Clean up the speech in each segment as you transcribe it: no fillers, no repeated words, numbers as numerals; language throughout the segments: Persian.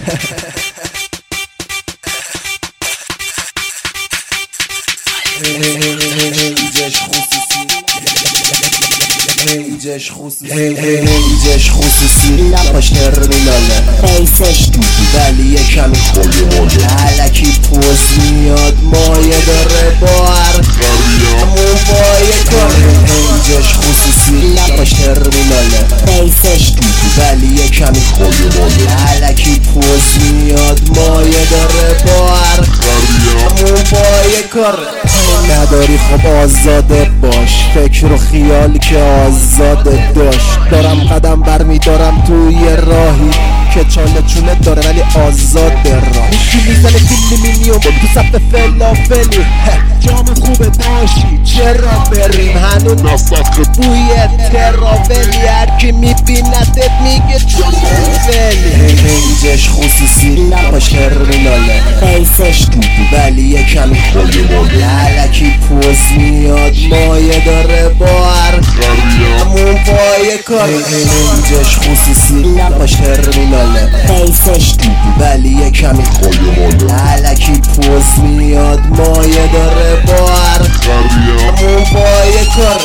ایجش خصوصی لباش ترمیناله حیثش دودی ولی یه کمی خلواله علکی پوز میاد مایه داره با همون پایه کاره ایجش خصوصی لباش ترمیناله حیثش دودی ولی یه کمی خلواله علکی پوز میاد مایه داره با همون پایه کاره نداری خب آزاده باش فکر و خیالی که آزاده داشت دارم قدم برمیدارم توی راهی که چاله چونه داره ولی آزاده راه یکی میزنه فیلمینیوم تو صف فلافلی جام خوبه داشتی چرا بریم هنوز نسخ بوی تراولی هرکی میبیندت میگه چون فلی اینجاش خصوصی لباش ترمیناله حیثش دودی ولی یه کمی خلواله علکی پوز میاد مایه داره با همون پایه کار اینجاش خصوصی لباش ترمیناله حیثش دودی ولی یه کمی خلواله علکی پوز میاد مایه داره با همون پایه کار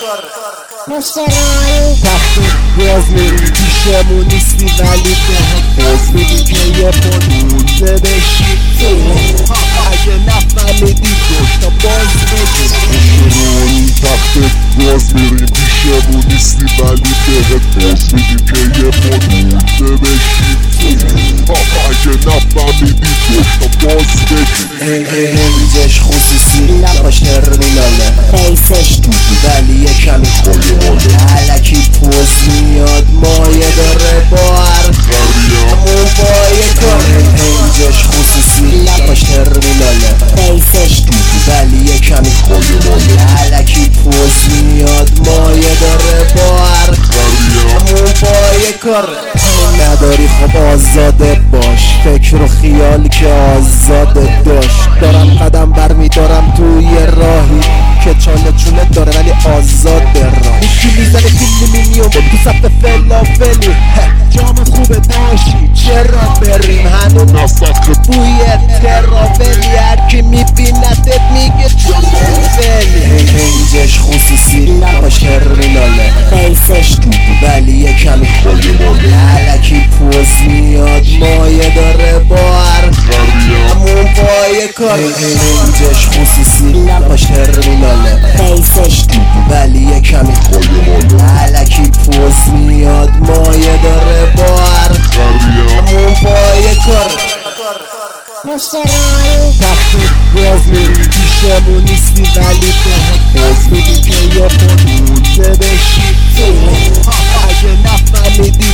تخت باز میری پیشمون نیستی ولی به باز میدی که یه پانوزه بشی اگه نفهمیدی دوتا باز بگی تخت باز میری پیشمون نیستی ولی به باز میدی که یه پانوزه بشی اگه نفهمیدی دوتا باز بگی اینجاش خصوصی لباش ترمیناله حیثش دودی ولی یه کمی خلواله علکی پوز میاد مایه داره با همون پایه کار اینجاش خصوصی لباش ترمیناله حیثش دودی ولی یه کمی خلواله علکی پوز میاد مایه داره با همون پایه کار نداری خب آزاده باش فکر و خیالی که آزاده داشت دارم قدم برمیدارم توی راهی که چاله چونه داره ولی آزاده راه یکی میزنه فیلمینیوم تو صف فلافلی جام خوبه داشتی چرا بریم هنوز نسخ بوی تراولی هرکی میبیندت میگه چون فلی اینجاش خصوصی لباش ترمیناله حیثش دودی ولی یه کمی خلواله علکی پوز میاد مایه داره با همون پایه کار اینجاش خصوصی لباش ترمیناله حیثش دودی ولی یه کمی خلواله علکی پوز میاد مایه داره با همون پایه کار تخت باز میری پیشمون نیستی ولی به باز میدی که یه پانوزه بشی اگه نفهمیدی